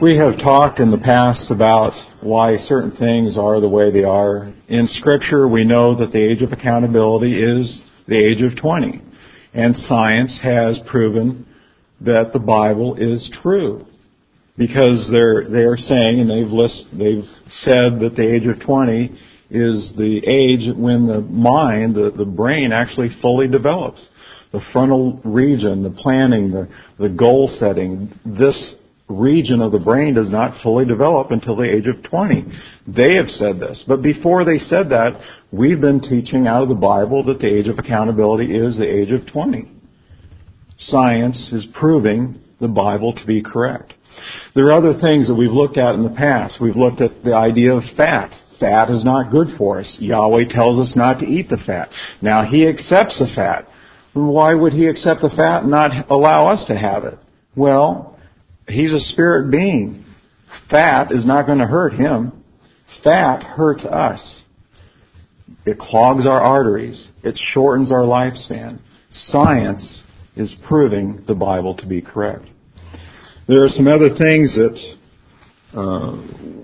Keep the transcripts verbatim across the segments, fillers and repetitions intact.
We have talked in the past about why certain things are the way they are. In Scripture, we know that the age of accountability is the age of twenty. And science has proven that the Bible is true. Because they're, they're saying, and they've, list, they've said that the age of twenty is the age when the mind, the, the brain, actually fully develops. The frontal region, the planning, the, the goal setting, this region of the brain does not fully develop until the age of twenty. They have said this. But before they said that, we've been teaching out of the Bible that the age of accountability is the age of twenty. Science is proving the Bible to be correct. There are other things that we've looked at in the past. We've looked at the idea of fat. Fat is not good for us. Yahweh tells us not to eat the fat. Now, He accepts the fat. Why would He accept the fat and not allow us to have it? Well, He's a spirit being. Fat is not going to hurt Him. Fat hurts us. It clogs our arteries. It shortens our lifespan. Science is proving the Bible to be correct. There are some other things that uh,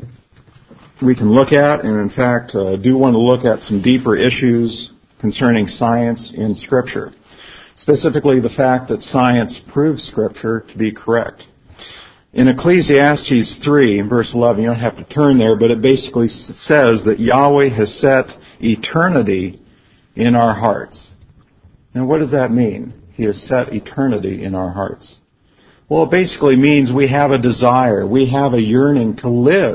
we can look at, and in fact, uh, do want to look at some deeper issues concerning science in Scripture. Specifically, the fact that science proves Scripture to be correct. In Ecclesiastes three, verse eleven, you don't have to turn there, but it basically says that Yahweh has set eternity in our hearts. Now, what does that mean? He has set eternity in our hearts. Well, it basically means we have a desire, we have a yearning to live.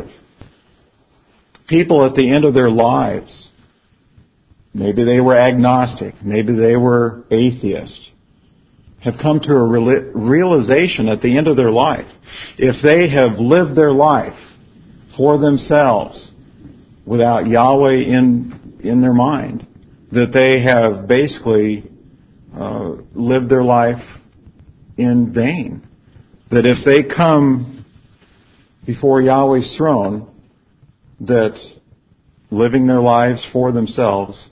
People at the end of their lives, maybe they were agnostic, maybe they were atheist, have come to a realization at the end of their life, if they have lived their life for themselves without Yahweh in in their mind, that they have basically uh, lived their life in vain. That if they come before Yahweh's throne, that living their lives for themselves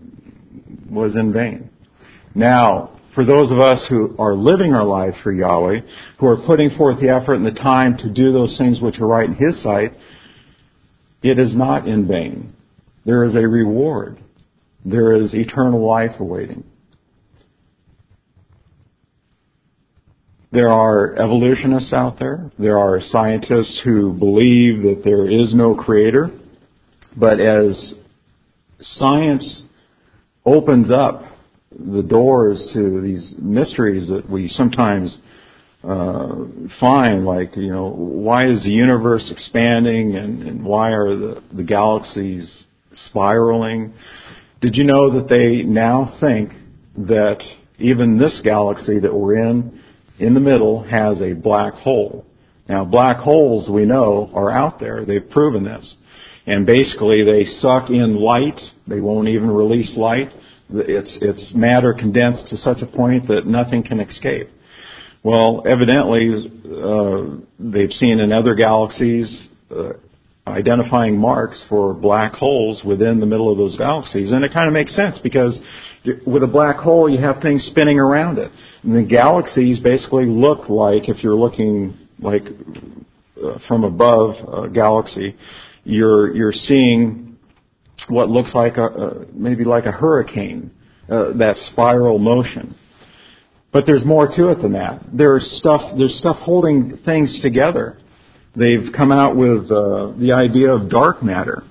was in vain. Now, for those of us who are living our lives for Yahweh, who are putting forth the effort and the time to do those things which are right in His sight, it is not in vain. There is a reward. There is eternal life awaiting. There are evolutionists out there. There are scientists who believe that there is no creator. But as science opens up the doors to these mysteries that we sometimes uh, find, like, you know, why is the universe expanding and, and why are the, the galaxies spiraling? Did you know that they now think that even this galaxy that we're in, in the middle, has a black hole? Now, black holes, we know, are out there. They've proven this. And basically, they suck in light. They won't even release light. It's, it's matter condensed to such a point that nothing can escape. Well, evidently, uh, they've seen in other galaxies uh, identifying marks for black holes within the middle of those galaxies. And it kind of makes sense because with a black hole, you have things spinning around it. And the galaxies basically look like, if you're looking like uh, from above a galaxy, you're, you're seeing what looks like a, uh, maybe like a hurricane, uh, that spiral motion. But there's more to it than that. There's stuff, there's stuff holding things together. They've come out with uh, the idea of dark matter.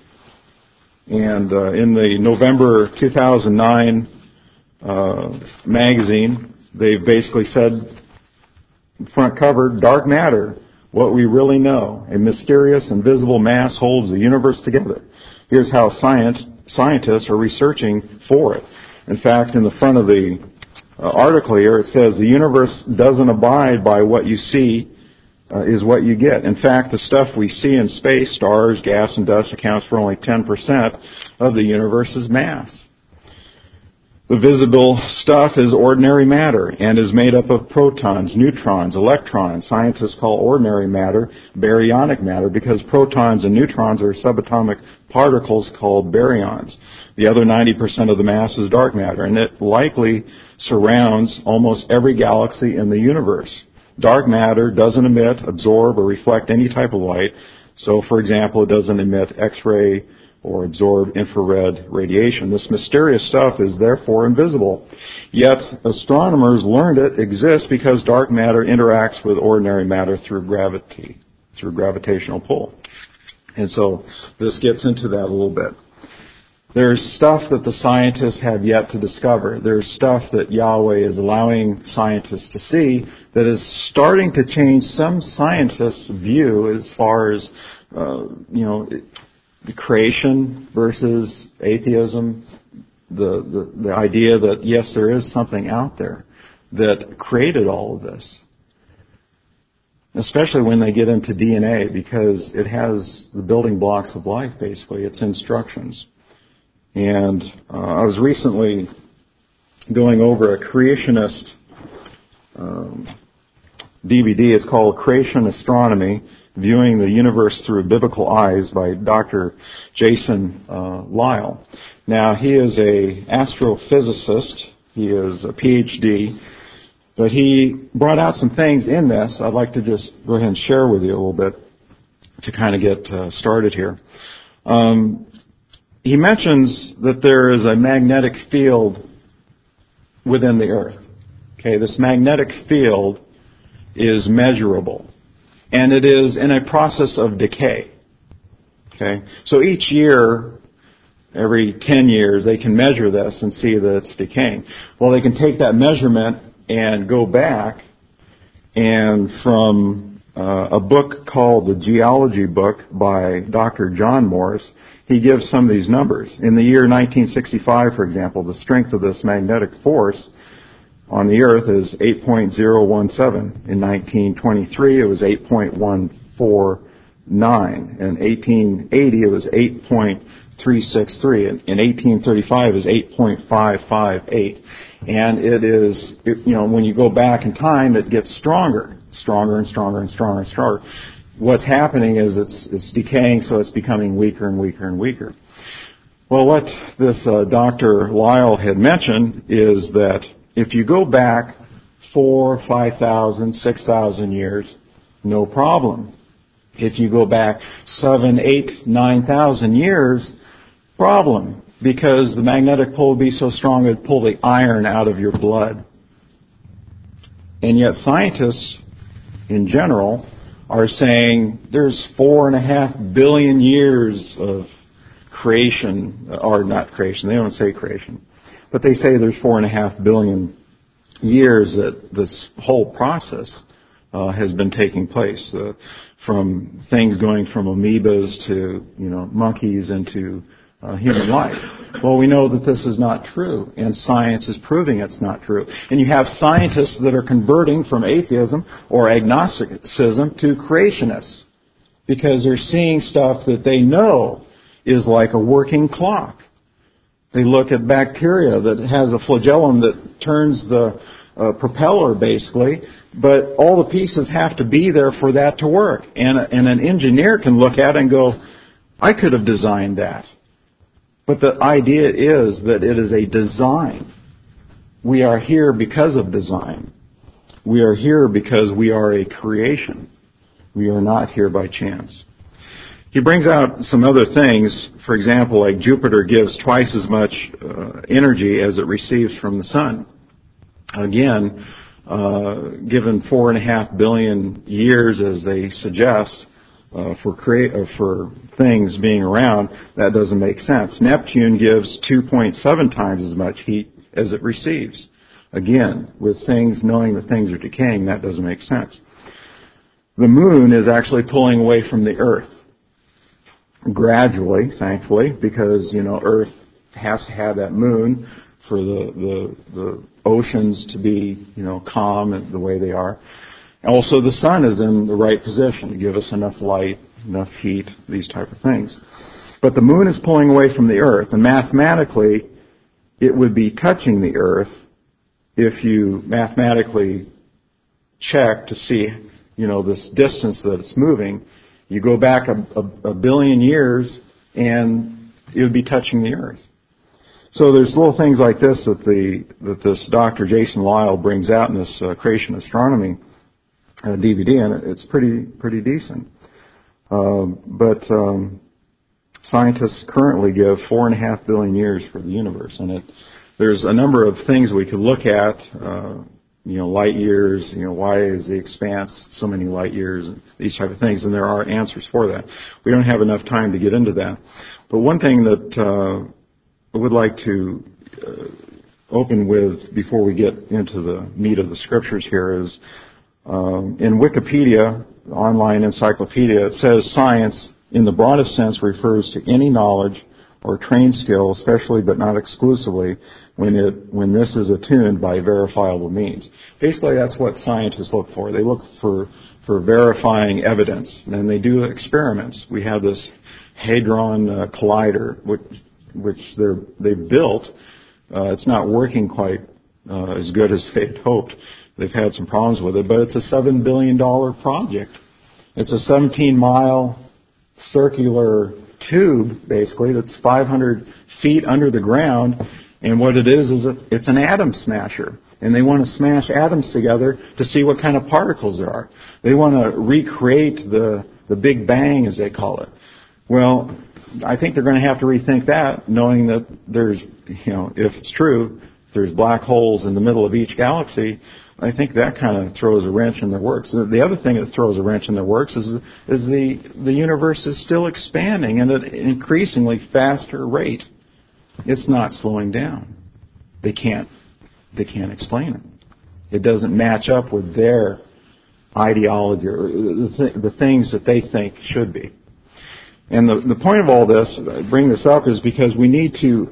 And uh, in the November two thousand nine uh, magazine, they've basically said, front cover, dark matter, what we really know. A mysterious, invisible mass holds the universe together. Here's how science, scientists are researching for it. In fact, in the front of the uh, article here, it says the universe doesn't abide by what you see uh, is what you get. In fact, the stuff we see in space, stars, gas, and dust, accounts for only ten percent of the universe's mass. The visible stuff is ordinary matter and is made up of protons, neutrons, electrons. Scientists call ordinary matter baryonic matter because protons and neutrons are subatomic particles called baryons. The other ninety percent of the mass is dark matter, and it likely surrounds almost every galaxy in the universe. dark matter doesn't emit, absorb, or reflect any type of light. So, for example, it doesn't emit X-ray or absorb infrared radiation. This mysterious stuff is therefore invisible. Yet, astronomers learned it exists because dark matter interacts with ordinary matter through gravity, through gravitational pull. And so, this gets into that a little bit. There's stuff that the scientists have yet to discover. There's stuff that Yahweh is allowing scientists to see that is starting to change some scientists' view as far as, uh, you know, the creation versus atheism, the, the, the idea that, yes, there is something out there that created all of this. Especially when they get into D N A, because it has the building blocks of life, basically. It's instructions. And uh, I was recently going over a creationist um, D V D. It's called Creation Astronomy, Viewing the Universe Through Biblical Eyes by Doctor Jason uh, Lisle. Now, he is a astrophysicist. He is a P H D. But he brought out some things in this I'd like to just go ahead and share with you a little bit to kind of get uh, started here. Um, He mentions that there is a magnetic field within the earth. Okay, this magnetic field is measurable, and it is in a process of decay. Okay, so each year, every ten years, they can measure this and see that it's decaying. Well, they can take that measurement and go back, and from uh, a book called the Geology Book by Doctor John Morris, he gives some of these numbers. In the year nineteen sixty-five, for example, the strength of this magnetic force on the Earth is eight point zero one seven. In nineteen twenty-three, it was eight point one four nine. In eighteen eighty, it was eight point three six three. In eighteen thirty-five, it was eight point five five eight. And it is, you know, when you go back in time, it gets stronger, stronger and stronger and stronger and stronger. What's happening is it's, it's decaying, so it's becoming weaker and weaker and weaker. Well, what this uh, Doctor Lisle had mentioned is that if you go back four, five thousand, six thousand years, no problem. If you go back seven, eight, nine thousand years, problem, because the magnetic pull would be so strong it would pull the iron out of your blood. And yet scientists, in general, are saying there's four and a half billion years of creation, or not creation, they don't say creation, but they say there's four and a half billion years that this whole process uh, has been taking place, uh, from things going from amoebas to, you know, monkeys into uh, human life. Well, we know that this is not true, and science is proving it's not true. And you have scientists that are converting from atheism or agnosticism to creationists because they're seeing stuff that they know is like a working clock. They look at bacteria that has a flagellum that turns the uh, propeller, basically, but all the pieces have to be there for that to work. And, and an engineer can look at it and go, I could have designed that. But the idea is that it is a design. We are here because of design. We are here because we are a creation. We are not here by chance. He brings out some other things. For example, like Jupiter gives twice as much uh, energy as it receives from the sun. Again, uh, given four and a half billion years, as they suggest, uh, for create uh, for things being around, that doesn't make sense. Neptune gives two point seven times as much heat as it receives. Again, with things knowing that things are decaying, that doesn't make sense. The moon is actually pulling away from the Earth. Gradually, thankfully, because, you know, Earth has to have that moon for the, the, the oceans to be, you know, calm and the way they are. Also, the sun is in the right position to give us enough light, enough heat, these type of things. But the moon is pulling away from the Earth, and mathematically, it would be touching the Earth if you mathematically check to see, you know, this distance that it's moving. You go back a, a, a billion years, and it would be touching the Earth. So there's little things like this that the that this Doctor Jason Lisle brings out in this uh, creation astronomy uh, D V D, and it's pretty pretty decent. Um, but um, scientists currently give four and a half billion years for the universe, and it, there's a number of things we could look at. Uh, you know, light years. You know, why is the expanse so many light years? These type of things, and there are answers for that. We don't have enough time to get into that. But one thing that uh, I would like to uh, open with before we get into the meat of the scriptures here is um, in Wikipedia, online encyclopedia, it says science in the broadest sense refers to any knowledge or trained skill, especially but not exclusively, when it when this is attuned by verifiable means. Basically, that's what scientists look for. They look for for verifying evidence, and they do experiments. We have this Hadron uh, Collider, which which they're they've built. Uh, it's not working quite uh, as good as they had hoped. They've had some problems with it, but it's a seven billion dollars project. It's a seventeen mile circular tube, basically, that's five hundred feet under the ground, and what it is is it's an atom smasher, and they want to smash atoms together to see what kind of particles there are. They want to recreate the the Big Bang, as they call it. Well, I think they're going to have to rethink that, knowing that there's, you know, if it's true, there's black holes in the middle of each galaxy. I think that kind of throws a wrench in their works. The other thing that throws a wrench in their works is is the the universe is still expanding at an increasingly faster rate. It's not slowing down. They can't they can't explain it. It doesn't match up with their ideology or the, th- the things that they think should be. And the the point of all this, I bring this up, is because we need to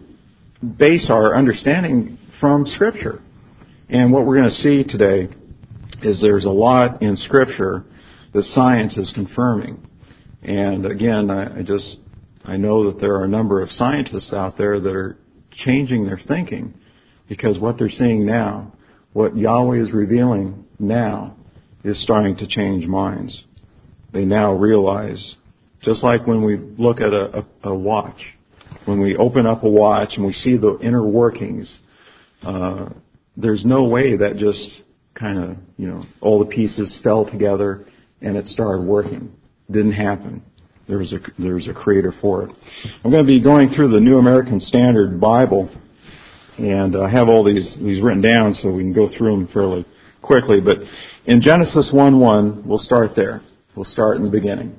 base our understanding from Scripture. And what we're going to see today is there's a lot in Scripture that science is confirming. And again, I, I just, I know that there are a number of scientists out there that are changing their thinking, because what they're seeing now, what Yahweh is revealing now, is starting to change minds. They now realize, just like when we look at a, a, a watch, when we open up a watch and we see the inner workings, uh, there's no way that just kind of, you know, all the pieces fell together and it started working. Didn't happen. There was a there was a creator for it. I'm going to be going through the New American Standard Bible, and I have all these these written down so we can go through them fairly quickly. But in Genesis one one, we'll start there. We'll start in the beginning.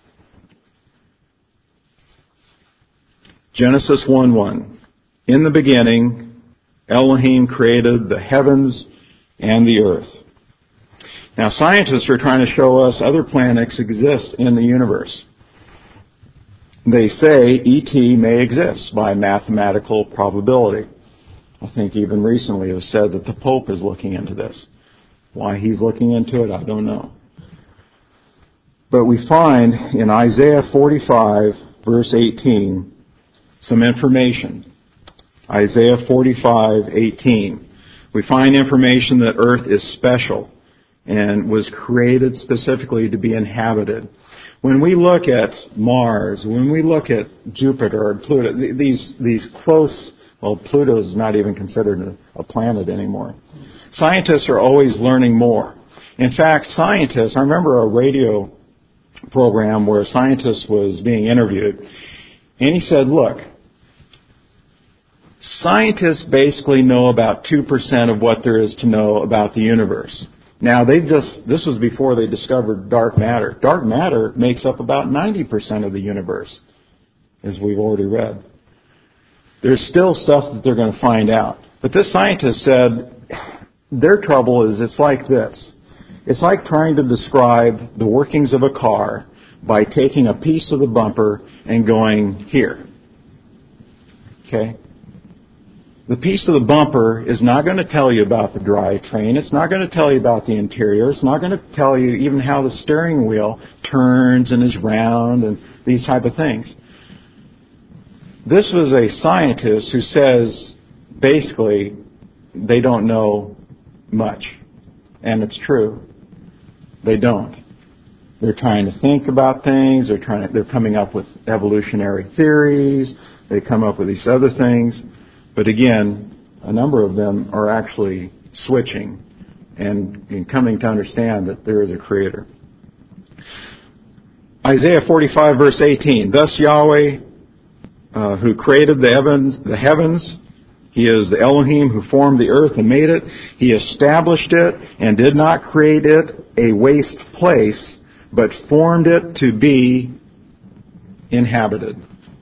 Genesis one one. In the beginning, Elohim created the heavens and the earth. Now, scientists are trying to show us other planets exist in the universe. They say E T may exist by mathematical probability. I think even recently it was said that the Pope is looking into this. Why he's looking into it, I don't know. But we find in Isaiah forty-five, verse eighteen, some information. Isaiah forty-five eighteen. We find information that Earth is special and was created specifically to be inhabited. When we look at Mars, when we look at Jupiter or Pluto, these these close, well, Pluto is not even considered a, a planet anymore. Scientists are always learning more. In fact, scientists, I remember a radio program where a scientist was being interviewed, and he said, look, scientists basically know about two percent of what there is to know about the universe. Now, they've just, this was before they discovered dark matter. Dark matter makes up about ninety percent of the universe, as we've already read. There's still stuff that they're going to find out. But this scientist said their trouble is it's like this. It's like trying to describe the workings of a car by taking a piece of the bumper and going here. Okay? The piece of the bumper is not going to tell you about the drivetrain. It's not going to tell you about the interior. It's not going to tell you even how the steering wheel turns and is round and these type of things. This was a scientist who says, basically, they don't know much. And it's true. They don't. They're trying to think about things. They're trying to, they're coming up with evolutionary theories. They come up with these other things. But again, a number of them are actually switching and, and coming to understand that there is a Creator. Isaiah forty-five, verse eighteen. Thus Yahweh, uh, who created the heavens, the heavens, He is the Elohim who formed the earth and made it. He established it and did not create it a waste place, but formed it to be inhabited.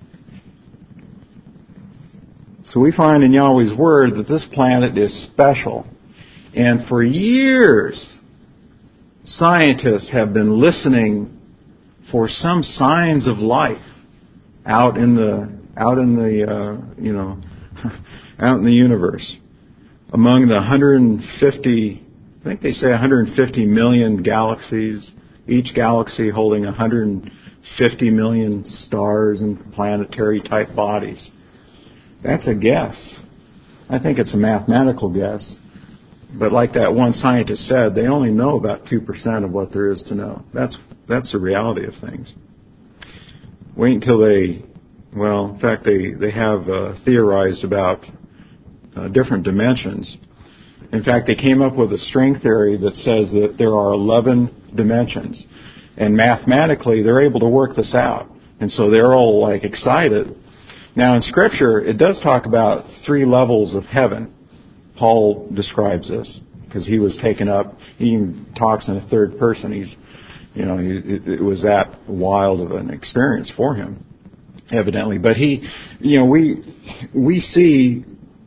So we find in Yahweh's Word that this planet is special. And for years, scientists have been listening for some signs of life out in the, out in the, uh, you know, out in the universe. Among the one hundred fifty, I think they say one hundred fifty million galaxies, each galaxy holding one hundred fifty million stars and planetary type bodies. That's a guess. I think it's a mathematical guess. But like that one scientist said, they only know about two percent of what there is to know. That's that's the reality of things. Wait until they, well, in fact, they, they have uh, theorized about uh, different dimensions. In fact, they came up with a string theory that says that there are eleven dimensions. And mathematically, they're able to work this out. And so they're all like excited. Now in Scripture, it does talk about three levels of heaven. Paul describes this because he was taken up. He even talks in a third person. He's, you know, he, it, it was that wild of an experience for him, evidently. But he, you know, we we see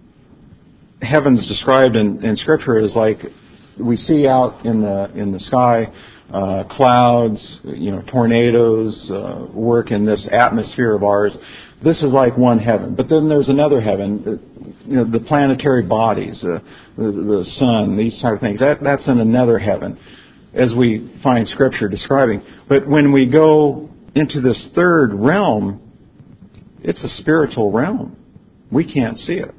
heavens described in, in Scripture as like we see out in the in the sky. Uh, clouds, you know, tornadoes uh, work in this atmosphere of ours. This is like one heaven. But then there's another heaven, you know, the planetary bodies, uh, the, the sun, these type of things. That, that's in another heaven, as we find Scripture describing. But when we go into this third realm, it's a spiritual realm. We can't see it.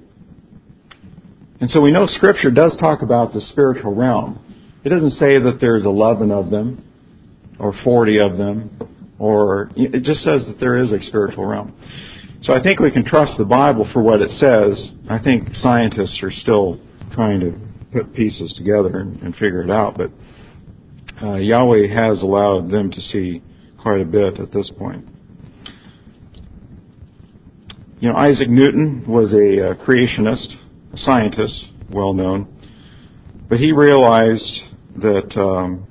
And so we know Scripture does talk about the spiritual realm. It doesn't say that there's eleven of them or forty of them, or it just says that there is a spiritual realm. So I think we can trust the Bible for what it says. I think scientists are still trying to put pieces together and, and figure it out, but uh, Yahweh has allowed them to see quite a bit at this point. You know, Isaac Newton was a uh, creationist, a scientist, well known, but he realized that, um,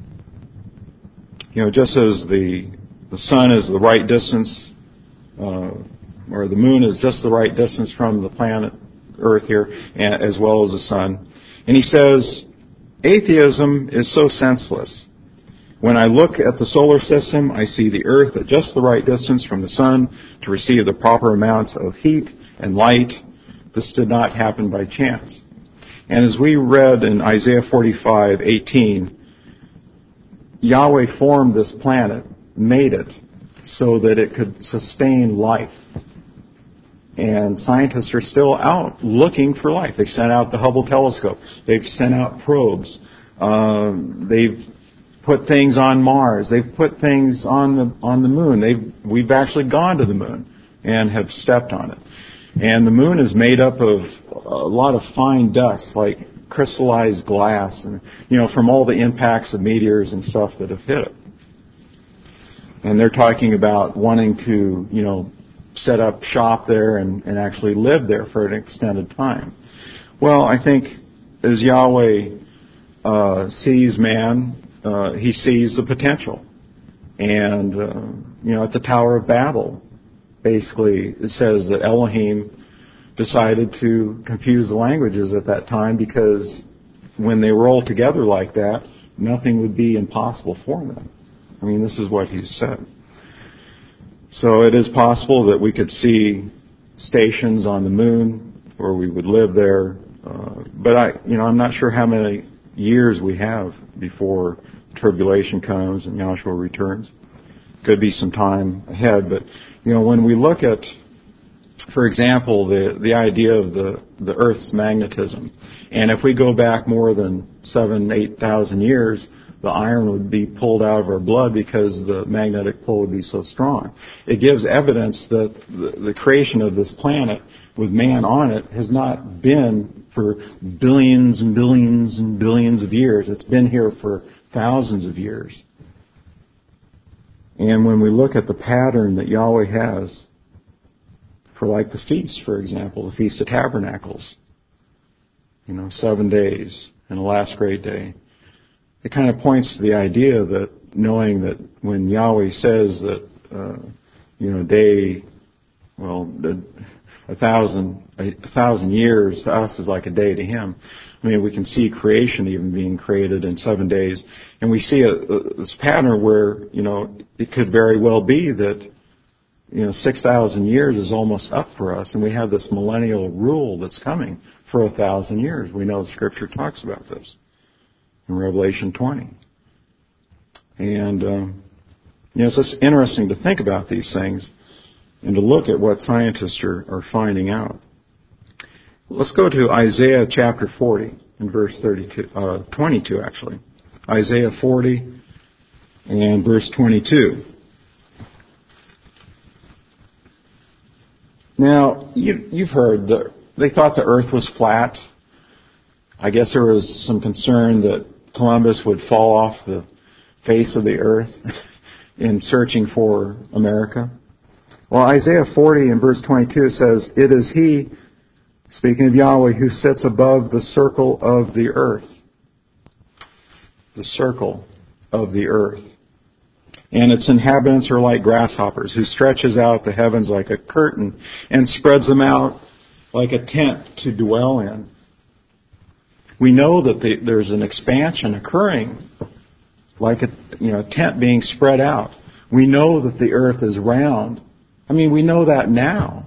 you know, just as the the sun is the right distance, uh, or the moon is just the right distance from the planet Earth here, and, as well as the sun. And he says, atheism is so senseless. When I look at the solar system, I see the Earth at just the right distance from the sun to receive the proper amounts of heat and light. This did not happen by chance. And as we read in Isaiah forty-five eighteen, Yahweh formed this planet, made it, so that it could sustain life. And scientists are still out looking for life. They sent out the Hubble telescope. They've sent out probes. Um, they've put things on Mars. They've put things on the on the moon. They've we've actually gone to the moon and have stepped on it. And the moon is made up of a lot of fine dust, like crystallized glass, and you know, from all the impacts of meteors and stuff that have hit it. And they're talking about wanting to, you know, set up shop there and, and actually live there for an extended time. Well, I think as Yahweh uh, sees man, uh, he sees the potential. And, uh, you know, at the Tower of Babel, basically, it says that Elohim decided to confuse the languages at that time because when they were all together like that, nothing would be impossible for them. I mean, this is what he said. So it is possible that we could see stations on the moon or we would live there. Uh, but I, you know, I'm not sure how many years we have before tribulation comes and Yahshua returns. Could be some time ahead, but you know, when we look at, for example, the the idea of the the Earth's magnetism, and if we go back more than seven, eight thousand years, the iron would be pulled out of our blood because the magnetic pull would be so strong. It gives evidence that the, the creation of this planet with man on it has not been for billions and billions and billions of years. It's been here for thousands of years. And when we look at the pattern that Yahweh has for like the feast, for example, the Feast of Tabernacles, you know, seven days and the last great day, it kind of points to the idea that knowing that when Yahweh says that, uh, you know, day, well, the, a thousand, a, a thousand years to us is like a day to Him. I mean, we can see creation even being created in seven days. And we see a, a, this pattern where, you know, it could very well be that, you know, six thousand years is almost up for us, and we have this millennial rule that's coming for a thousand years. We know Scripture talks about this in Revelation twenty. And, um, you know, it's just interesting to think about these things and to look at what scientists are, are finding out. Let's go to Isaiah chapter forty and verse thirty-two, uh, twenty-two actually. Isaiah forty and verse twenty-two. Now, you, you've heard that they thought the earth was flat. I guess there was some concern that Columbus would fall off the face of the earth in searching for America. Well, Isaiah forty and verse twenty-two says, "It is He," speaking of Yahweh, "who sits above the circle of the earth." The circle of the earth. "And its inhabitants are like grasshoppers, who stretches out the heavens like a curtain and spreads them out like a tent to dwell in." We know that the, there's an expansion occurring, like a, you know, a tent being spread out. We know that the earth is round. I mean, we know that now.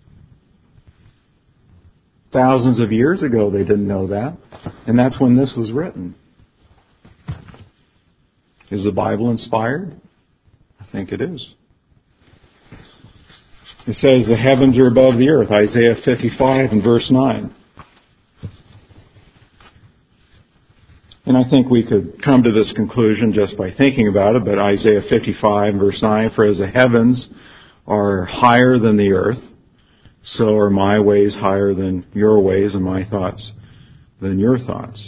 Thousands of years ago they didn't know that, and that's when this was written. Is the Bible inspired? I think it is. It says the heavens are above the earth, Isaiah fifty-five and verse nine. And I think we could come to this conclusion just by thinking about it, but Isaiah fifty-five and verse nine, "For as the heavens are higher than the earth, so are my ways higher than your ways, and my thoughts than your thoughts."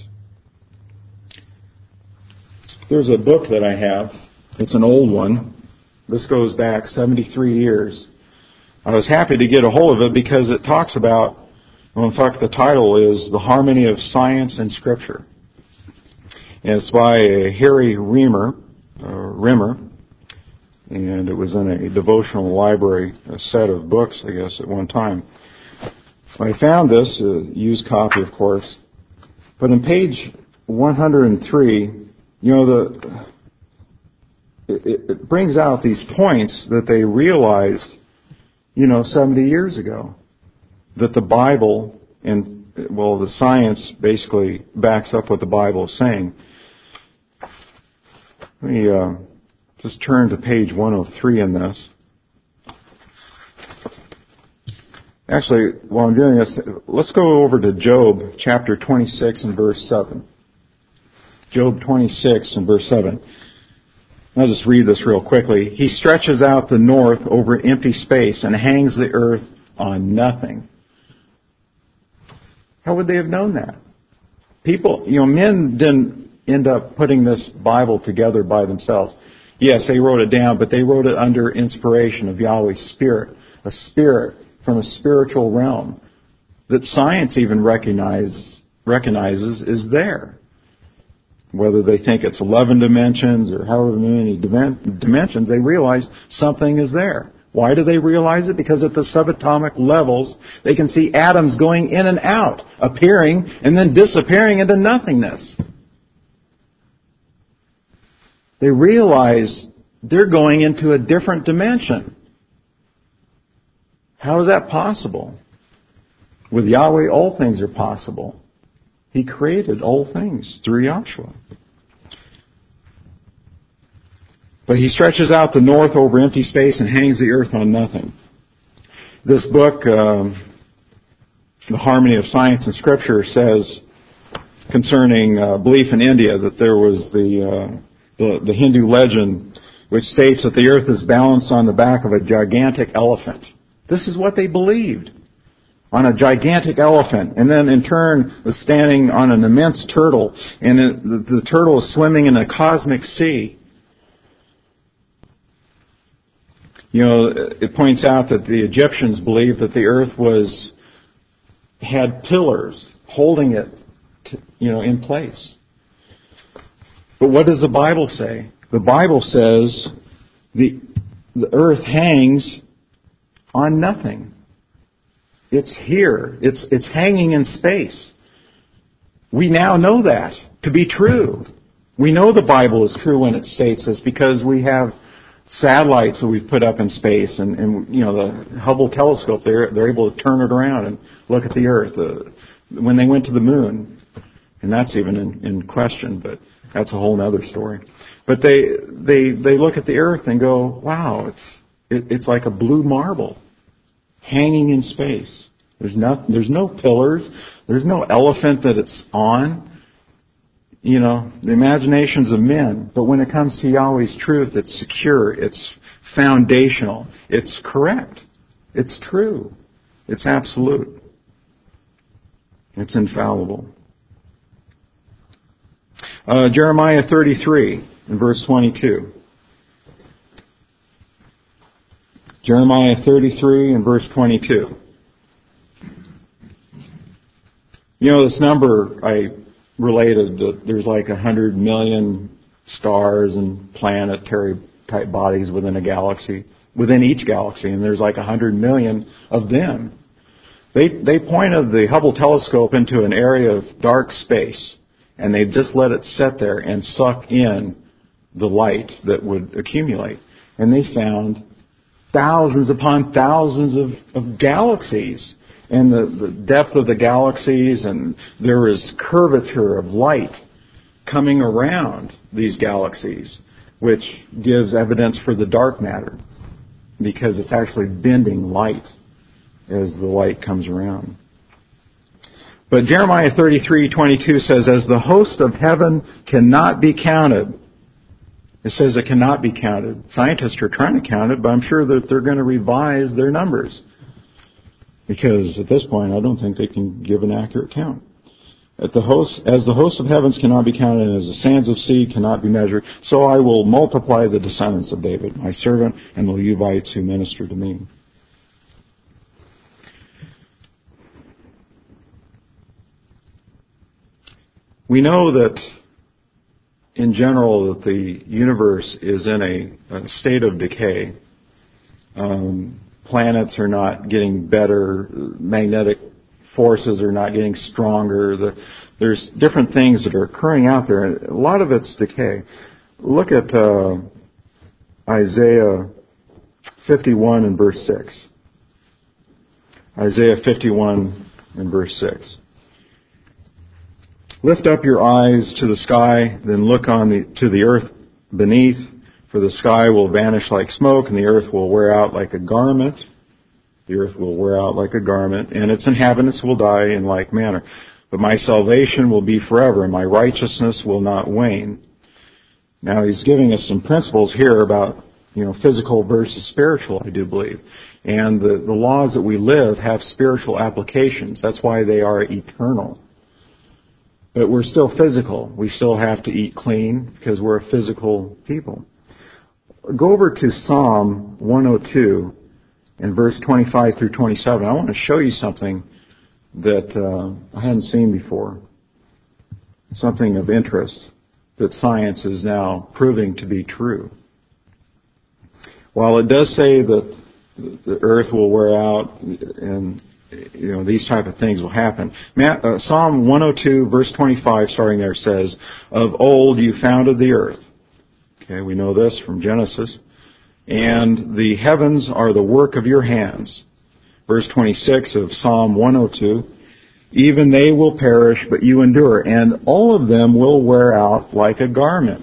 There's a book that I have. It's an old one. This goes back seventy-three years. I was happy to get a hold of it because it talks about, well, in fact, the title is The Harmony of Science and Scripture. And it's by Harry Rimmer, uh, Rimmer, and it was in a devotional library, a set of books, I guess, at one time. I found this, a used copy, of course, but on page one hundred three, you know, the it, it brings out these points that they realized, you know, seventy years ago, that the Bible and, well, the science basically backs up what the Bible is saying. Let me uh, just turn to page one oh three in this. Actually, while I'm doing this, let's go over to Job chapter twenty-six and verse seven. Job twenty-six and verse seven. I'll just read this real quickly. "He stretches out the north over empty space and hangs the earth on nothing." How would they have known that? People, you know, men didn't end up putting this Bible together by themselves. Yes, they wrote it down, but they wrote it under inspiration of Yahweh's Spirit, a spirit from a spiritual realm that science even recognize, recognizes is there. Whether they think it's eleven dimensions or however many dimensions, they realize something is there. Why do they realize it? Because at the subatomic levels, they can see atoms going in and out, appearing and then disappearing into nothingness. They realize they're going into a different dimension. How is that possible? With Yahweh, all things are possible. He created all things through Yahshua. But He stretches out the north over empty space and hangs the earth on nothing. This book, um, The Harmony of Science and Scripture, says concerning uh, belief in India that there was the, uh, the the Hindu legend which states that the earth is balanced on the back of a gigantic elephant. This is what they believed. on a gigantic elephant, and then in turn was standing on an immense turtle, and it, the, the turtle is swimming in a cosmic sea. You know, it points out that the Egyptians believed that the earth was had pillars holding it, to, you know, in place. But what does the Bible say? The Bible says the the earth hangs on nothing. It's here. It's it's hanging in space. We now know that to be true. We know the Bible is true when it states this because we have satellites that we've put up in space, and, and you know the Hubble telescope. They're they're able to turn it around and look at the Earth. Uh, when they went to the moon, and that's even in, in question, but that's a whole other story. But they they they look at the Earth and go, wow, it's it, it's like a blue marble hanging in space. There's no, there's no pillars. There's no elephant that it's on. You know, the imaginations of men. But when it comes to Yahweh's truth, it's secure. It's foundational. It's correct. It's true. It's absolute. It's infallible. Uh, Jeremiah thirty-three in verse twenty-two. Jeremiah thirty-three and verse twenty-two. You know, this number I related that there's like a hundred million stars and planetary type bodies within a galaxy, within each galaxy, and there's like a hundred million of them. They they pointed the Hubble telescope into an area of dark space, and they just let it sit there and suck in the light that would accumulate. And they found thousands upon thousands of, of galaxies, and the, the depth of the galaxies, and there is curvature of light coming around these galaxies, which gives evidence for the dark matter, because it's actually bending light as the light comes around. But Jeremiah thirty-three twenty-two says, as the host of heaven cannot be counted. It says it cannot be counted. Scientists are trying to count it, but I'm sure that they're going to revise their numbers. Because at this point, I don't think they can give an accurate count. At the host, as the host of heavens cannot be counted, and as the sands of sea cannot be measured, so I will multiply the descendants of David, my servant, and the Levites who minister to me. We know that in general that the universe is in a, a state of decay. Um, planets are not getting better. Magnetic forces are not getting stronger. The, there's different things that are occurring out there. And a lot of it's decay. Look at uh, Isaiah fifty-one and verse six. Isaiah fifty-one and verse six. Lift up your eyes to the sky, then look on the, to the earth beneath, for the sky will vanish like smoke, and the earth will wear out like a garment. The earth will wear out like a garment, and its inhabitants will die in like manner. But my salvation will be forever, and my righteousness will not wane. Now he's giving us some principles here about, you know, physical versus spiritual, I do believe. And the, the laws that we live have spiritual applications. That's why they are eternal. But we're still physical. We still have to eat clean because we're a physical people. Go over to Psalm one oh two and verse twenty-five through twenty-seven. I want to show you something that uh, I hadn't seen before. Something of interest that science is now proving to be true. While it does say that the earth will wear out and you know, these type of things will happen. Uh, Psalm one oh two, verse twenty-five, starting there, says, of old you founded the earth. Okay, we know this from Genesis. And the heavens are the work of your hands. Verse twenty-six of Psalm one oh two, even they will perish, but you endure, and all of them will wear out like a garment.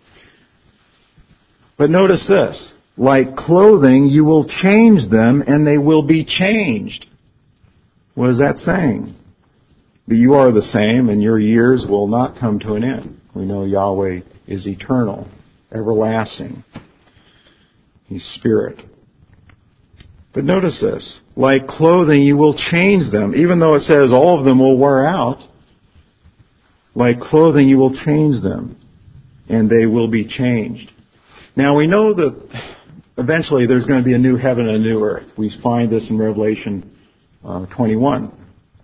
But notice this, like clothing, you will change them, and they will be changed. What is that saying? That you are the same and your years will not come to an end. We know Yahweh is eternal, everlasting. He's spirit. But notice this. Like clothing, you will change them. Even though it says all of them will wear out, like clothing, you will change them, and they will be changed. Now, we know that eventually there's going to be a new heaven and a new earth. We find this in Revelation uh, twenty-one.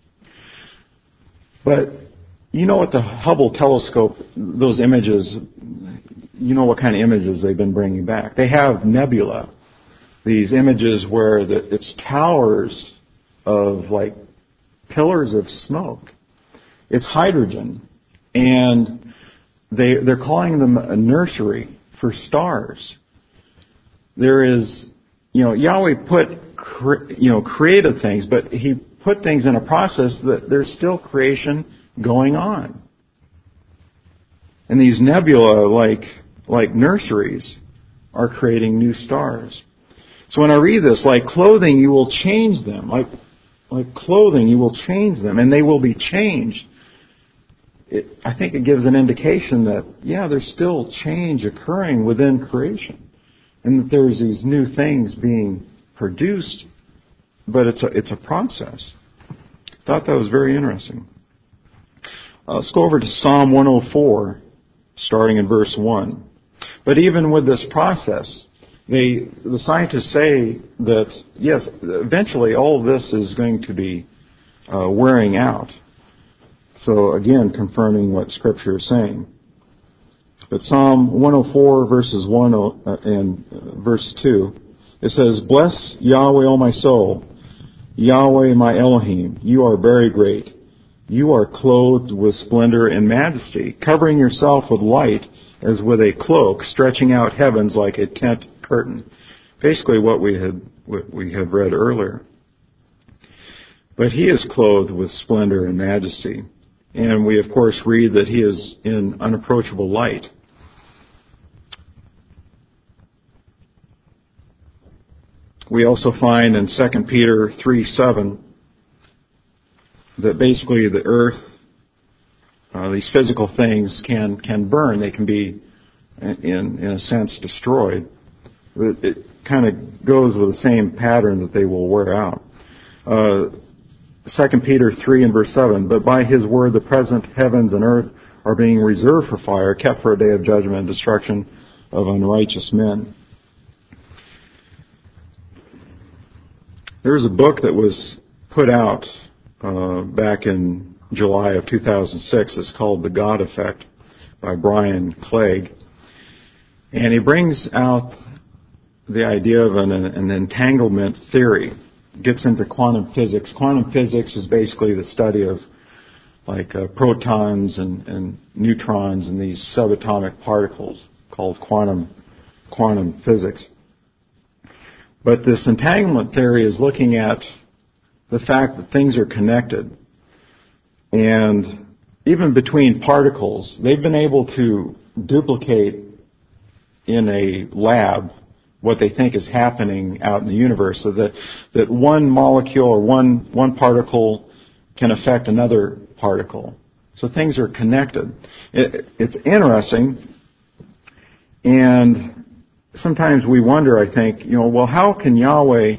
But you know what the Hubble telescope, those images, you know what kind of images they've been bringing back. They have nebula, these images where the, it's towers of like pillars of smoke. It's hydrogen. And they, they're calling them a nursery for stars. There is, you know, Yahweh put, you know, created things, but He put things in a process that there's still creation going on. And these nebula, like, like nurseries, are creating new stars. So when I read this, like clothing, you will change them. Like, like clothing, you will change them, and they will be changed. It, I think it gives an indication that, yeah, there's still change occurring within creation. And that there's these new things being produced, but it's a, it's a process. I thought that was very interesting. Uh, let's go over to Psalm one oh four, starting in verse one. But even with this process, they, the scientists say that, yes, eventually all of this is going to be uh, wearing out. So again, confirming what Scripture is saying. But Psalm one oh four, verses one and verse two, it says, "Bless Yahweh, O my soul, Yahweh my Elohim, you are very great. You are clothed with splendor and majesty, covering yourself with light as with a cloak, stretching out heavens like a tent curtain." Basically what we had what we had read earlier. But He is clothed with splendor and majesty. And we, of course, read that He is in unapproachable light. We also find in Second Peter three seven that basically the earth, uh, these physical things can, can burn. They can be, in, in a sense, destroyed. It, it kind of goes with the same pattern that they will wear out. Uh, Second Peter three and verse seven, "But by His word the present heavens and earth are being reserved for fire, kept for a day of judgment and destruction of unrighteous men." There's a book that was put out uh, back in July of two thousand six. It's called The God Effect by Brian Clegg. And he brings out the idea of an, an entanglement theory. Gets into quantum physics. Quantum physics is basically the study of like uh, protons and, and neutrons and these subatomic particles called quantum quantum physics. But this entanglement theory is looking at the fact that things are connected. And even between particles, they've been able to duplicate in a lab what they think is happening out in the universe, so that, that one molecule or one, one particle can affect another particle. So things are connected. It, it's interesting, and sometimes we wonder, I think, you know, well, how can Yahweh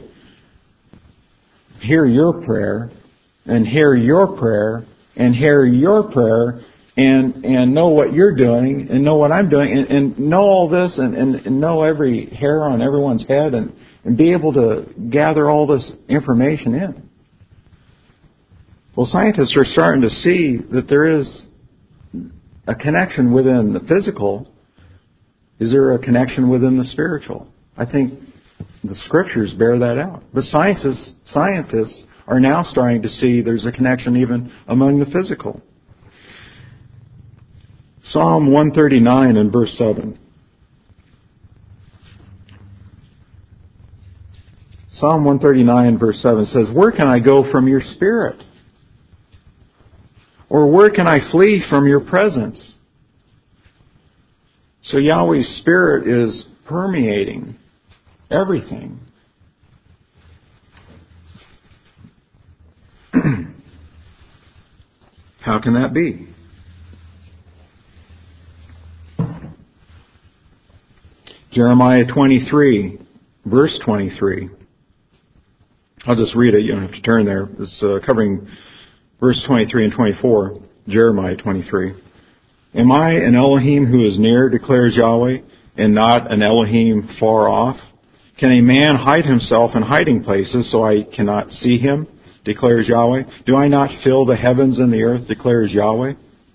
hear your prayer and hear your prayer and hear your prayer and and know what you're doing and know what I'm doing and, and know all this and, and, and know every hair on everyone's head and, and be able to gather all this information in? Well, scientists are starting to see that there is a connection within the physical. Is there a connection within the spiritual? I think the Scriptures bear that out. But scientists, scientists are now starting to see there's a connection even among the physical. Psalm one thirty-nine and verse seven. Psalm one thirty-nine verse seven says, "Where can I go from your spirit? Or where can I flee from your presence?" So Yahweh's Spirit is permeating everything. How can that be? Jeremiah twenty-three, verse twenty-three. I'll just read it. You don't have to turn there. It's uh, covering verse twenty-three and twenty-four, Jeremiah twenty-three. Am I an Elohim who is near, declares Yahweh, and not an Elohim far off? Can a man hide himself in hiding places so I cannot see him, declares Yahweh? Do I not fill the heavens and the earth, declares Yahweh?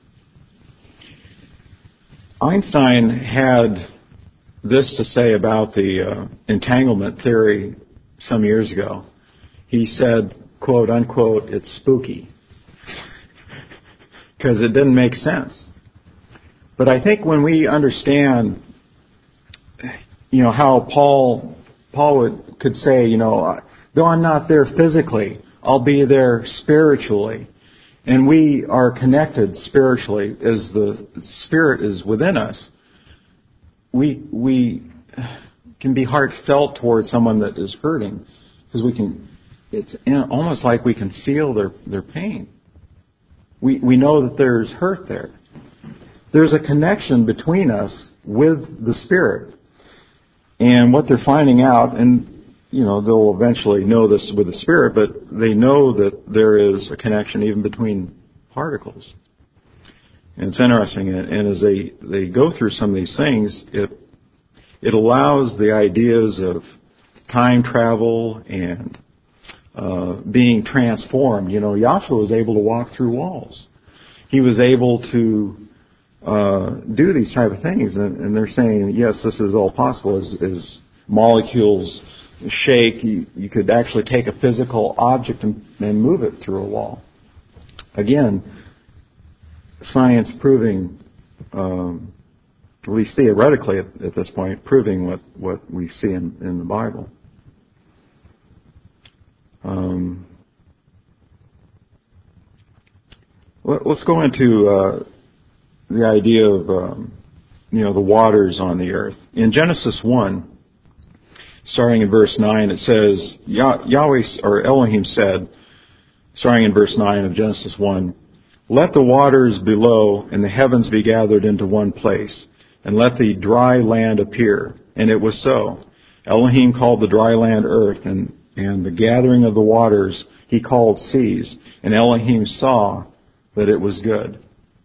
Einstein had this to say about the uh, entanglement theory some years ago. He said, quote, unquote, it's spooky. Because it didn't make sense. But I think when we understand, you know, how Paul Paul would, could say, you know, though I'm not there physically, I'll be there spiritually. And we are connected spiritually as the Spirit is within us. We we can be heartfelt towards someone that is hurting because we can. It's almost like we can feel their their pain. We we know that there's hurt there. There's a connection between us with the Spirit. And what they're finding out, and you know, they'll eventually know this with the Spirit, but they know that there is a connection even between particles. And it's interesting, and as they, they go through some of these things, it it allows the ideas of time travel and uh, being transformed. You know, Yahshua was able to walk through walls. He was able to uh, do these type of things, and, and they're saying, yes, this is all possible. As, as molecules shake, you, you could actually take a physical object and, and move it through a wall. Again, science proving, um, at least theoretically at, at this point, proving what, what we see in, in the Bible. Um, let, let's go into uh, the idea of um, you know the waters on the earth. In Genesis one, starting in verse nine, it says, Yah- Yahweh, or Elohim said, starting in verse nine of Genesis one, let the waters below and the heavens be gathered into one place, and let the dry land appear. And it was so. Elohim called the dry land earth, and, and the gathering of the waters he called seas. And Elohim saw that it was good.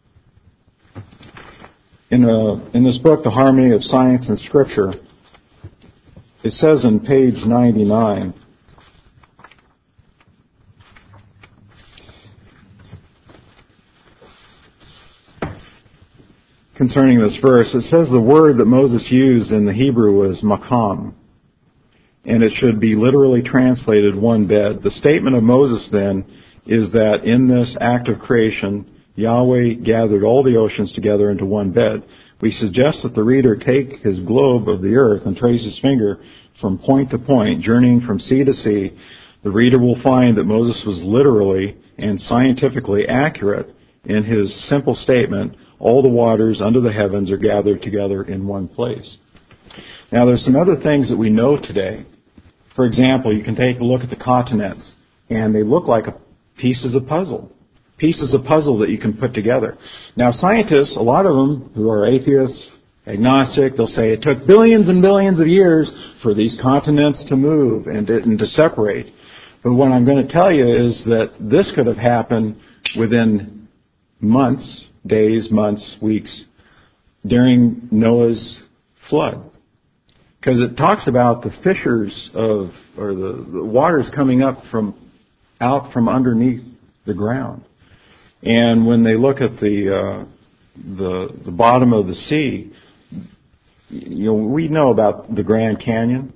In, a, in this book, The Harmony of Science and Scripture, it says in page ninety-nine, concerning this verse, it says the word that Moses used in the Hebrew was makam, and it should be literally translated one bed. The statement of Moses then is that in this act of creation, Yahweh gathered all the oceans together into one bed. We suggest that the reader take his globe of the earth and trace his finger from point to point, journeying from sea to sea. The reader will find that Moses was literally and scientifically accurate in his simple statement, all the waters under the heavens are gathered together in one place. Now, there's some other things that we know today. For example, you can take a look at the continents, and they look like pieces of puzzle. Pieces of puzzle that you can put together. Now, scientists, a lot of them who are atheists, agnostic, they'll say it took billions and billions of years for these continents to move and to, and to separate. But what I'm going to tell you is that this could have happened within months, days, months, weeks, during Noah's flood. Because it talks about the fissures of, or the, the waters coming up from, out from underneath the ground. And when they look at the, uh, the, the bottom of the sea, you know, we know about the Grand Canyon.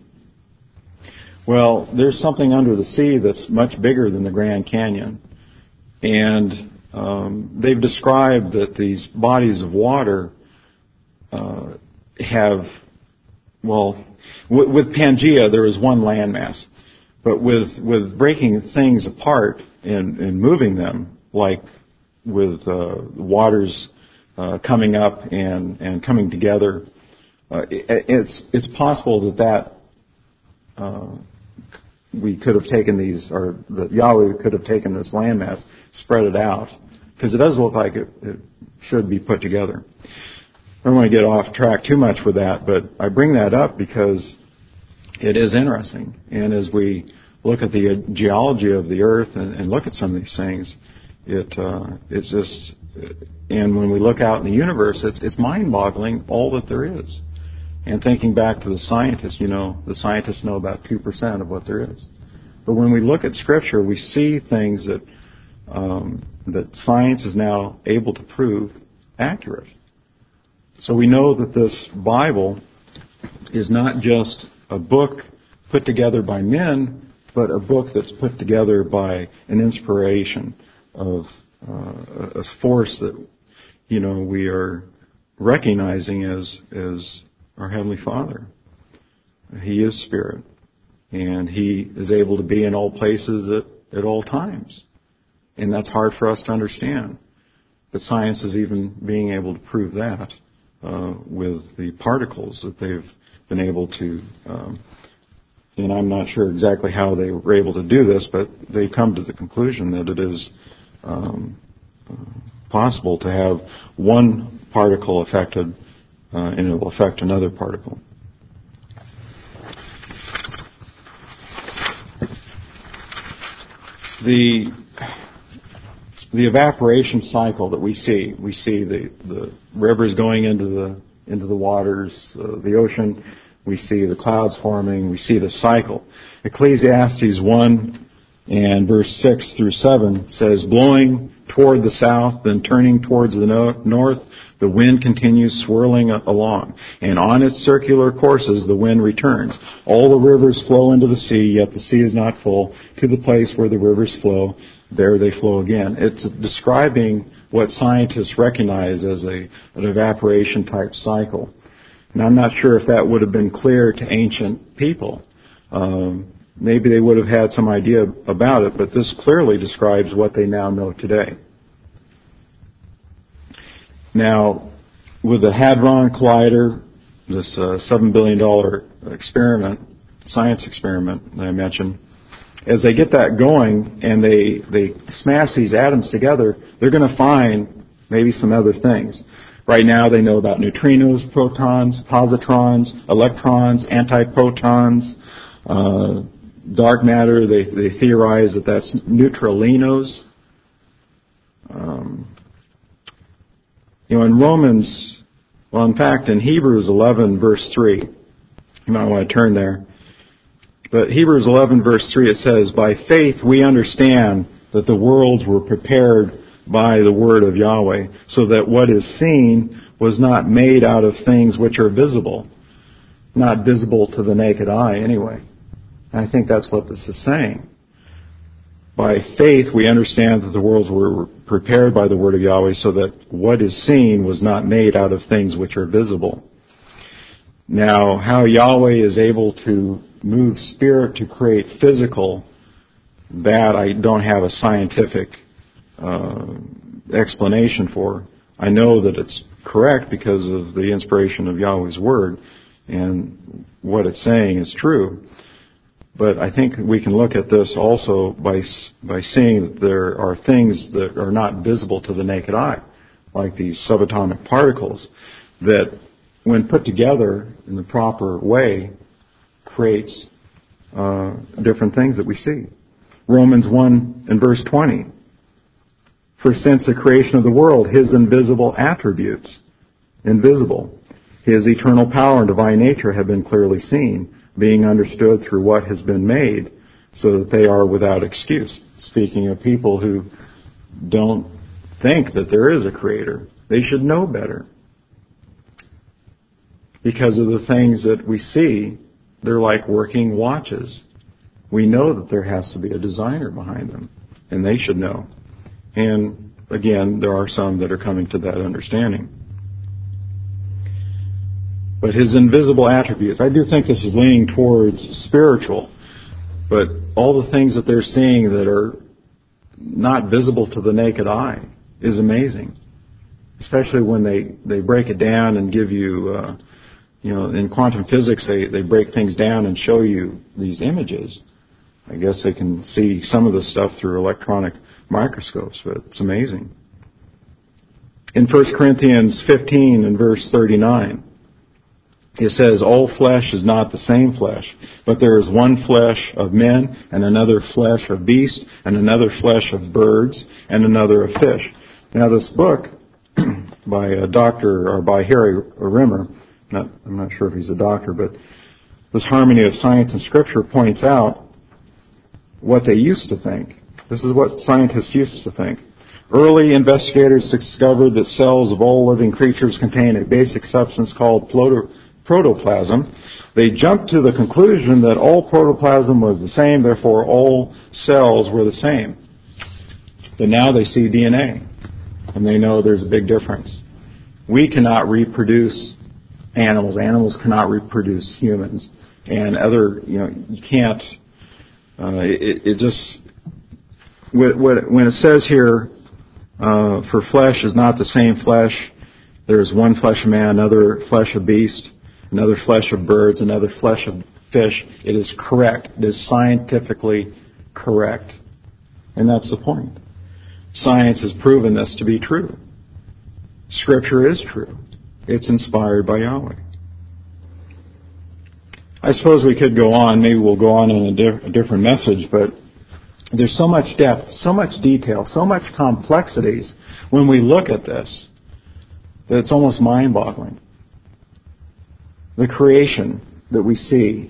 Well, there's something under the sea that's much bigger than the Grand Canyon. And um, they've described that these bodies of water uh, have, well, w- with Pangea there is one landmass. But with, with breaking things apart and, and moving them, like with uh, waters uh, coming up and, and coming together, uh, it, it's it's possible that that uh, we could have taken these, or that Yahweh could have taken this landmass, spread it out, because it does look like it, it should be put together. I don't want to get off track too much with that, but I bring that up because it is interesting. And as we look at the geology of the earth and, and look at some of these things, it uh, it's just, and when we look out in the universe, it's, it's mind-boggling all that there is. And thinking back to the scientists, you know, the scientists know about two percent of what there is. But when we look at Scripture, we see things that um, that science is now able to prove accurate. So we know that this Bible is not just a book put together by men, but a book that's put together by an inspiration of uh, a force that, you know, we are recognizing as as our Heavenly Father. He is Spirit, and He is able to be in all places at, at all times. And that's hard for us to understand. But science is even being able to prove that uh, with the particles that they've been able to, um, and I'm not sure exactly how they were able to do this, but they come to the conclusion that it is um, uh, possible to have one particle affected Uh, and it will affect another particle. The the evaporation cycle that we see, we see the, the rivers going into the into the waters, uh, the ocean. We see the clouds forming. We see the cycle. Ecclesiastes one and verse six through seven says, "Blowing toward the south, then turning towards the no- north, the wind continues swirling along, and on its circular courses the wind returns. All the rivers flow into the sea, yet the sea is not full. To the place where the rivers flow, there they flow again." It's describing what scientists recognize as a, an evaporation type cycle. And I'm not sure if that would have been clear to ancient people. Um, maybe they would have had some idea about it, but this clearly describes what they now know today. Now, with the Hadron Collider, this uh, seven billion dollars experiment, science experiment that I mentioned, as they get that going and they, they smash these atoms together, they're going to find maybe some other things. Right now they know about neutrinos, protons, positrons, electrons, antiprotons, uh, dark matter. They, they theorize that that's neutralinos. Um, You know, in Romans, well, in fact, in Hebrews eleven, verse three, you might want to turn there. But Hebrews eleven, verse three, it says, "By faith we understand that the worlds were prepared by the word of Yahweh, so that what is seen was not made out of things which are visible." Not visible to the naked eye, anyway. And I think that's what this is saying. By faith, we understand that the worlds were prepared by the word of Yahweh, so that what is seen was not made out of things which are visible. Now, how Yahweh is able to move spirit to create physical, that I don't have a scientific uh, explanation for. I know that it's correct because of the inspiration of Yahweh's word, and what it's saying is true. But I think we can look at this also by by seeing that there are things that are not visible to the naked eye, like these subatomic particles, that when put together in the proper way, creates uh, different things that we see. Romans one and verse twenty. "For since the creation of the world, His invisible attributes, invisible, His eternal power and divine nature have been clearly seen, being understood through what has been made, so that they are without excuse." Speaking of people who don't think that there is a creator, they should know better. Because of the things that we see, they're like working watches. We know that there has to be a designer behind them, and they should know. And again, there are some that are coming to that understanding. But His invisible attributes, I do think this is leaning towards spiritual, but all the things that they're seeing that are not visible to the naked eye is amazing. Especially when they, they break it down and give you, uh, you know, in quantum physics they, they break things down and show you these images. I guess they can see some of the stuff through electronic microscopes, but it's amazing. In First Corinthians fifteen and verse thirty-nine, It says, all flesh is not the same flesh, but there is one flesh of men, and another flesh of beasts, and another flesh of birds, and another of fish. Now this book by a doctor, or by Harry Rimmer, not, I'm not sure if he's a doctor, but this Harmony of Science and Scripture points out what they used to think. This is what scientists used to think. Early investigators discovered that cells of all living creatures contain a basic substance called proto- protoplasm. They jumped to the conclusion that all protoplasm was the same, therefore all cells were the same. But now they see D N A, and they know there's a big difference. We cannot reproduce animals. Animals cannot reproduce humans. And other, you know, you can't, uh, it, it just, when it says here, uh, for flesh is not the same flesh, there is one flesh of man, another flesh of beast, another flesh of birds, another flesh of fish, it is correct. It is scientifically correct. And that's the point. Science has proven this to be true. Scripture is true. It's inspired by Yahweh. I suppose we could go on. Maybe we'll go on in a, diff- a different message, but there's so much depth, so much detail, so much complexities when we look at this that it's almost mind-boggling. The creation that we see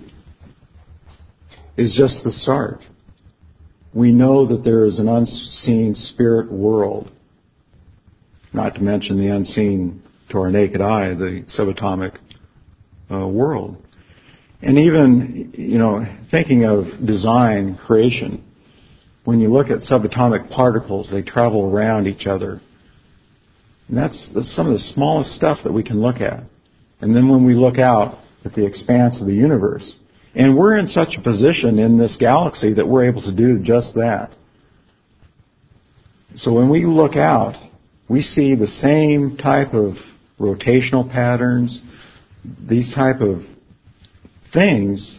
is just the start. We know that there is an unseen spirit world, not to mention the unseen to our naked eye, the subatomic uh, world. And even, you know, thinking of design, creation, when you look at subatomic particles, they travel around each other. And that's, that's some of the smallest stuff that we can look at. And then when we look out at the expanse of the universe, and we're in such a position in this galaxy that we're able to do just that. So when we look out, we see the same type of rotational patterns, these type of things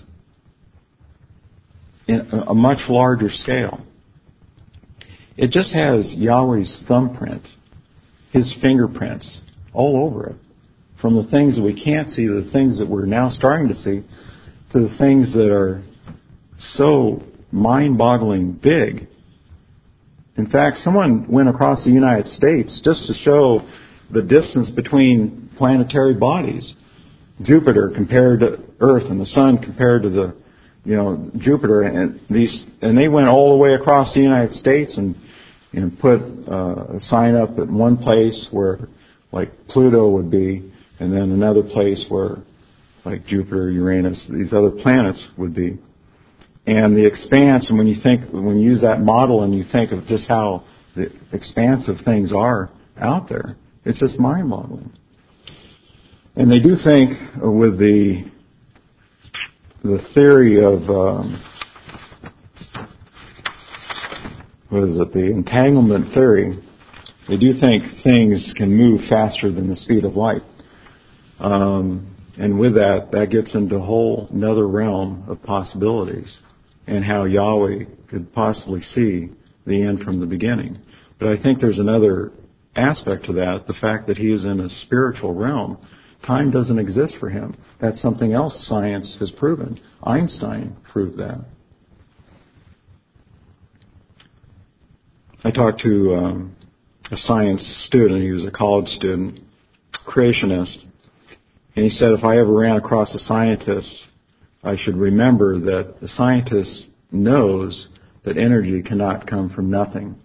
in a much larger scale. It just has Yahweh's thumbprint, His fingerprints all over it. From the things that we can't see to the things that we're now starting to see, to the things that are so mind-boggling big. In fact, someone went across the United States just to show the distance between planetary bodies. Jupiter compared to Earth and the Sun compared to the, you know, Jupiter, and these, and they went all the way across the United States and, you know, put uh, a sign up at one place where, like, Pluto would be, and then another place where, like, Jupiter, Uranus, these other planets would be. And the expanse, and when you think, when you use that model and you think of just how the expansive things are out there, it's just mind-boggling. And they do think with the the theory of um, what is it? The entanglement theory. They do think things can move faster than the speed of light, um, and with that, that gets into a whole another realm of possibilities, and how Yahweh could possibly see the end from the beginning. But I think there's another aspect to that: the fact that He is in a spiritual realm. Time doesn't exist for Him. That's something else science has proven. Einstein proved that. I talked to um, a science student. He was a college student, creationist. And he said if I ever ran across a scientist, I should remember that the scientist knows that energy cannot come from nothing.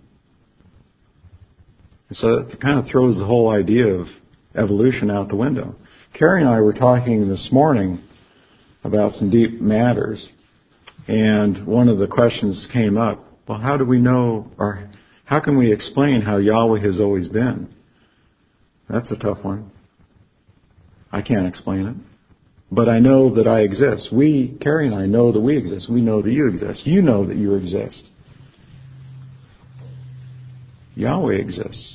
And so that kind of throws the whole idea of evolution out the window. Carrie and I were talking this morning about some deep matters, and one of the questions came up, well, how do we know, or how can we explain how Yahweh has always been? That's a tough one. I can't explain it. But I know that I exist. We, Carrie and I, know that we exist. We know that you exist. You know that you exist. Yahweh exists.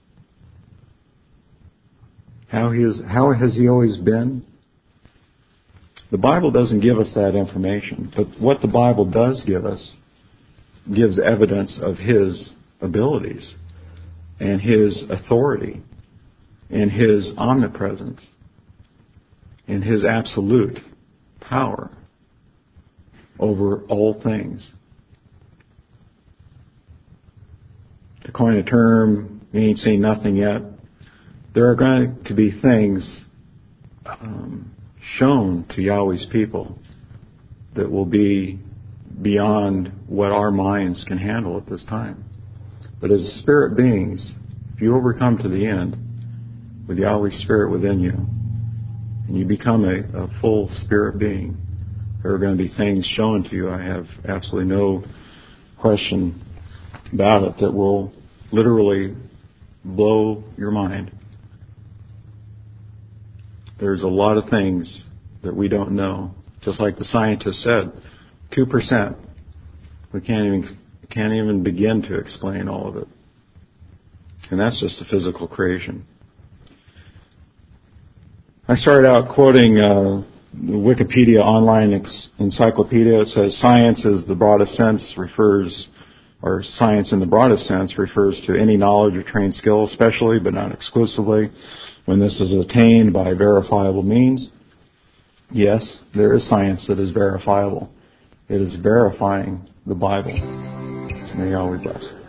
How he is, how has He always been? The Bible doesn't give us that information, but what the Bible does give us gives evidence of His abilities and His authority and His omnipresence. in His absolute power over all things. To coin a term, we ain't seen nothing yet. There are going to be things um, shown to Yahweh's people that will be beyond what our minds can handle at this time. But as spirit beings, if you overcome to the end with Yahweh's Spirit within you, and you become a, a full spirit being, there are going to be things shown to you, I have absolutely no question about it, that will literally blow your mind. There's a lot of things that we don't know. Just like the scientist said, two percent. We can't even can't even begin to explain all of it. And that's just the physical creation. I started out quoting uh, the Wikipedia online ex- encyclopedia. It says science is the broadest sense refers, or science in the broadest sense refers to any knowledge or trained skill, especially but not exclusively, when this is attained by verifiable means. Yes, there is science that is verifiable. It is verifying the Bible. May Yahweh bless.